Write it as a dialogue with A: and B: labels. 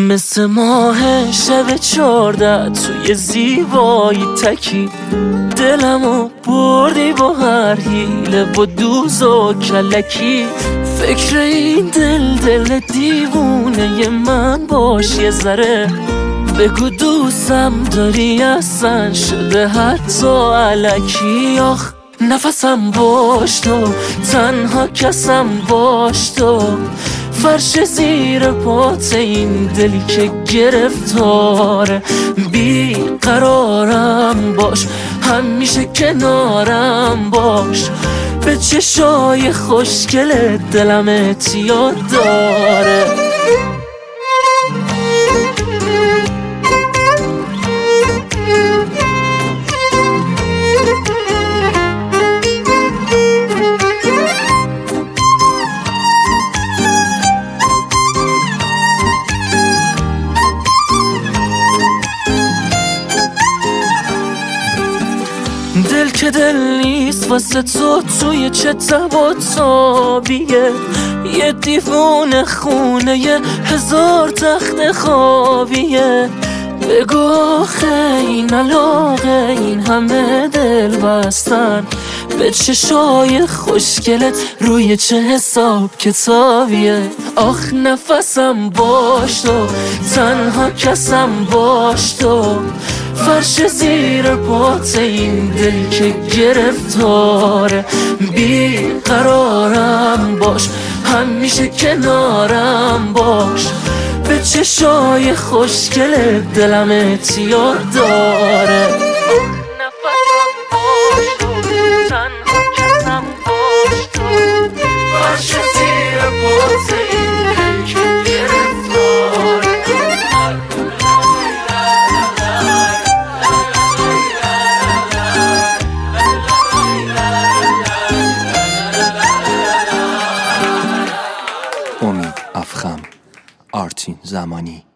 A: مثل ماه شب 14 توی زیبایی تکی، دلمو بردی با هر حیله با دوز و کلکی. فکر این دل دیوونه من باش یه ذره، بگو دوستم داری اصلا شده حتی الکی. آخ نفسم باش تو، تنها کسم باش تو، فرش زیر پات این دلی که گرفتاره. بی قرارم باش، همیشه کنارم باش، به چشای خوشگل دلم اعتیاد داره. دل که دل نیست واسه تو توی چه تب و تابیه، یه دیوونه خونه یه هزار تخت خوابیه. بگو آخه این علاقه این همه دل بستن، به چشای خوشگلت روی چه حساب کتابیه. آخ نفسم باش تو، تنها کسم باش تو، فرش زیر پات این دل که گرفتاره. بی قرارم باش، همیشه کنارم باش، به چشای خوشگل دلم اعتیاد داره. نفسم باش تو، تنها کسم باش تو، فرش زیر پات این دل که گرفتاره.
B: امید افخم، آرتین زمانی.